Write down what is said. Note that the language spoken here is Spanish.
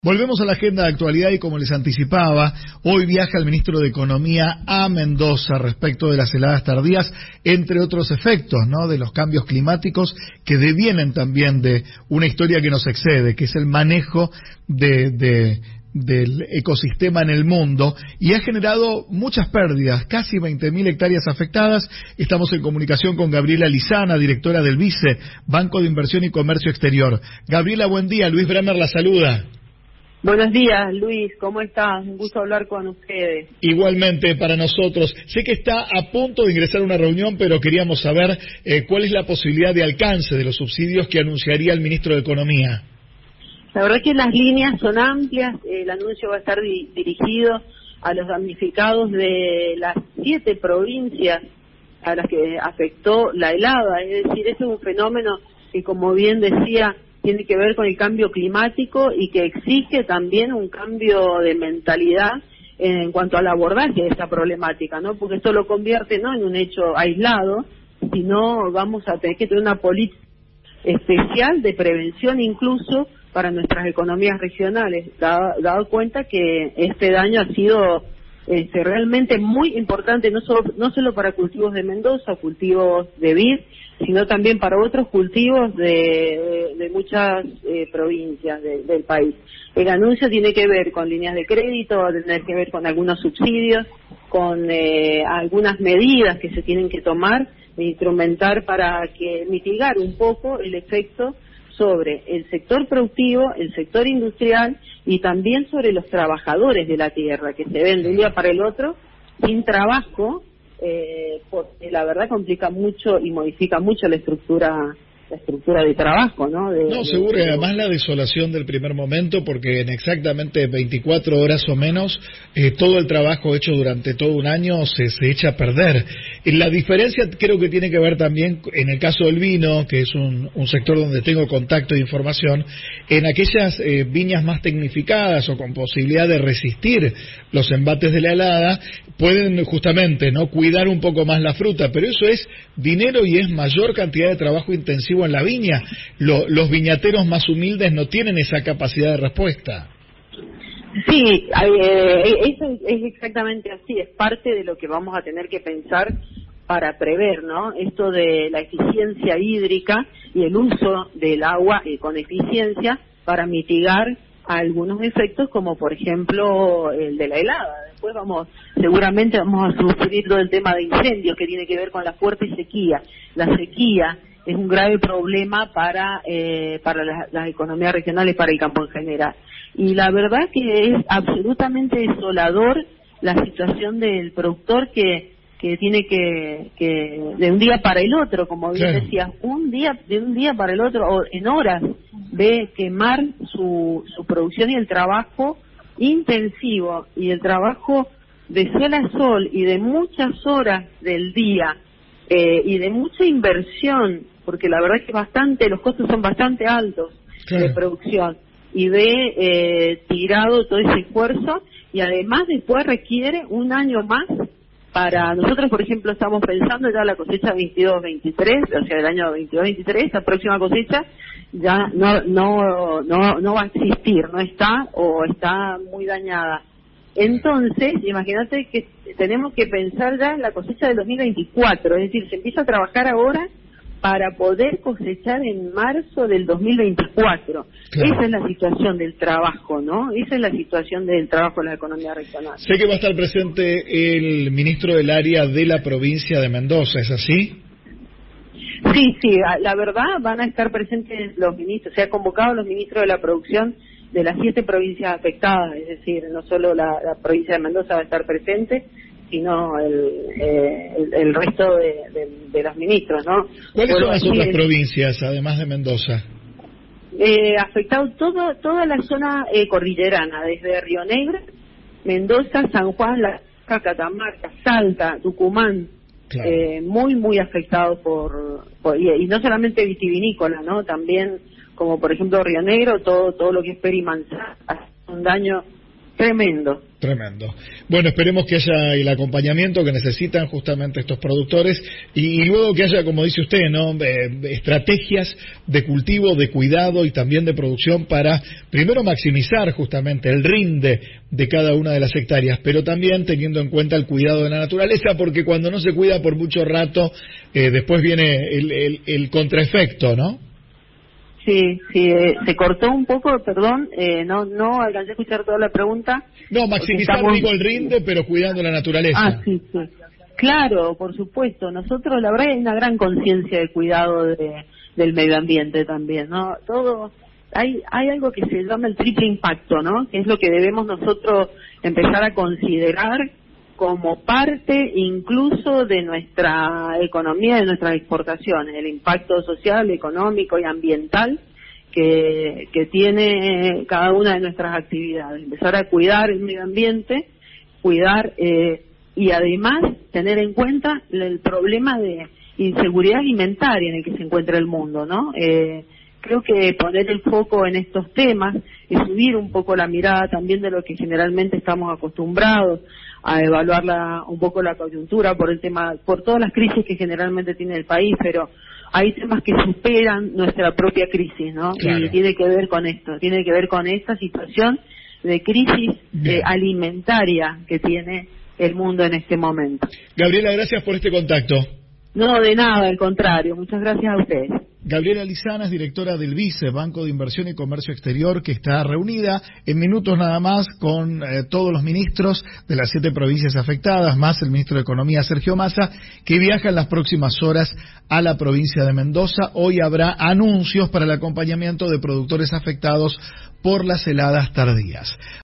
Volvemos a la agenda de actualidad y como les anticipaba, hoy viaja el ministro de Economía a Mendoza respecto de las heladas tardías, entre otros efectos, ¿no?, de los cambios climáticos que devienen también de una historia que nos excede, que es el manejo del ecosistema en el mundo, y ha generado muchas pérdidas, casi 20.000 hectáreas afectadas. Estamos en comunicación con Gabriela Lizana, directora del BICE, Banco de Inversión y Comercio Exterior. Gabriela, buen día. Luis Bremer la saluda. Buenos días, Luis, ¿cómo estás? Un gusto hablar con ustedes. Igualmente para nosotros. Sé que está a punto de ingresar a una reunión, pero queríamos saber cuál es la posibilidad de alcance de los subsidios que anunciaría el ministro de Economía. La verdad que las líneas son amplias, el anuncio va a estar dirigido a los damnificados de las 7 provincias a las que afectó la helada, es decir, es un fenómeno que, como bien decía, tiene que ver con el cambio climático y que exige también un cambio de mentalidad en cuanto al abordaje de esta problemática, ¿no? Porque esto lo convierte no en un hecho aislado, sino vamos a tener que tener una política especial de prevención incluso para nuestras economías regionales, dado cuenta que este daño ha sido realmente muy importante, no solo para cultivos de Mendoza, cultivos de vid, sino también para otros cultivos de muchas provincias del país. El anuncio tiene que ver con líneas de crédito, va a tener que ver con algunos subsidios, con algunas medidas que se tienen que tomar e instrumentar para que mitigar un poco el efecto sobre el sector productivo, el sector industrial y también sobre los trabajadores de la tierra, que se ven de un día para el otro sin trabajo, porque la verdad complica mucho y modifica mucho la estructura de trabajo, ¿no? Seguro, y además la desolación del primer momento, porque en exactamente 24 horas o menos, todo el trabajo hecho durante todo un año se echa a perder. La diferencia creo que tiene que ver también, en el caso del vino, que es un sector donde tengo contacto e información, en aquellas viñas más tecnificadas o con posibilidad de resistir los embates de la helada, pueden justamente no cuidar un poco más la fruta, pero eso es dinero y es mayor cantidad de trabajo intensivo en la viña. Los viñateros más humildes no tienen esa capacidad de respuesta. Sí, eso es exactamente así, es parte de lo que vamos a tener que pensar para prever, ¿no? Esto de la eficiencia hídrica y el uso del agua con eficiencia para mitigar algunos efectos, como por ejemplo el de la helada. Después seguramente vamos a sufrir todo el tema de incendios que tiene que ver con la fuerte sequía. La sequía es un grave problema para las economías regionales, para el campo en general. Y la verdad que es absolutamente desolador la situación del productor que tiene que de un día para el otro, como bien decías, de un día para el otro, o en horas, ve quemar su producción y el trabajo intensivo y el trabajo de sol a sol y de muchas horas del día y de mucha inversión, porque la verdad es que los costos son bastante altos de producción, y ve tirado todo ese esfuerzo, y además después requiere un año más. Para nosotros, por ejemplo, estamos pensando ya la cosecha 22-23, o sea, el año 22-23, la próxima cosecha ya no va a existir, no está o está muy dañada. Entonces, imagínate que tenemos que pensar ya en la cosecha del 2024, es decir, se empieza a trabajar ahora para poder cosechar en marzo del 2024. Claro. Esa es la situación del trabajo, ¿no? Esa es la situación del trabajo en la economía regional. Sé que va a estar presente el ministro del área de la provincia de Mendoza, ¿es así? Sí, la verdad van a estar presentes los ministros, se ha convocado a los ministros de la producción de las 7 provincias afectadas, es decir, no solo la provincia de Mendoza va a estar presente, sino el resto de los ministros, ¿no? ¿Cuáles son las otras provincias, además de Mendoza? Afectado toda la zona cordillerana, desde Río Negro, Mendoza, San Juan, Catamarca, Salta, Tucumán, claro. Muy afectados y no solamente vitivinícola, ¿no? También, como por ejemplo Río Negro, todo lo que es Peri Manzano, hace un daño Tremendo. Tremendo. Bueno, esperemos que haya el acompañamiento que necesitan justamente estos productores y luego que haya, como dice usted, ¿no? Estrategias de cultivo, de cuidado y también de producción para, primero, maximizar justamente el rinde de cada una de las hectáreas, pero también teniendo en cuenta el cuidado de la naturaleza, porque cuando no se cuida por mucho rato, después viene el contraefecto, ¿no? Sí, se cortó un poco, perdón, no alcancé a escuchar toda la pregunta. No, maximizar, digo, el rinde, pero cuidando la naturaleza. Sí. Claro, por supuesto. Nosotros, la verdad, hay una gran conciencia de cuidado del medio ambiente también, ¿no? Hay algo que se llama el triple impacto, ¿no? Que es lo que debemos nosotros empezar a considerar como parte incluso de nuestra economía, de nuestras exportaciones, el impacto social, económico y ambiental que tiene cada una de nuestras actividades. Empezar a cuidar el medio ambiente, cuidar y además tener en cuenta el problema de inseguridad alimentaria en el que se encuentra el mundo, ¿no? Creo que poner el foco en estos temas es subir un poco la mirada también de lo que generalmente estamos acostumbrados a evaluar un poco la coyuntura por todas las crisis que generalmente tiene el país, pero hay temas que superan nuestra propia crisis, ¿no? Claro. Y tiene que ver con esto, tiene que ver con esta situación de crisis alimentaria que tiene el mundo en este momento. Gabriela, gracias por este contacto. No, de nada, al contrario, muchas gracias a ustedes. Gabriela Lizana es directora del BICE, Banco de Inversión y Comercio Exterior, que está reunida en minutos nada más con todos los ministros de las 7 provincias afectadas, más el ministro de Economía, Sergio Massa, que viaja en las próximas horas a la provincia de Mendoza. Hoy habrá anuncios para el acompañamiento de productores afectados por las heladas tardías.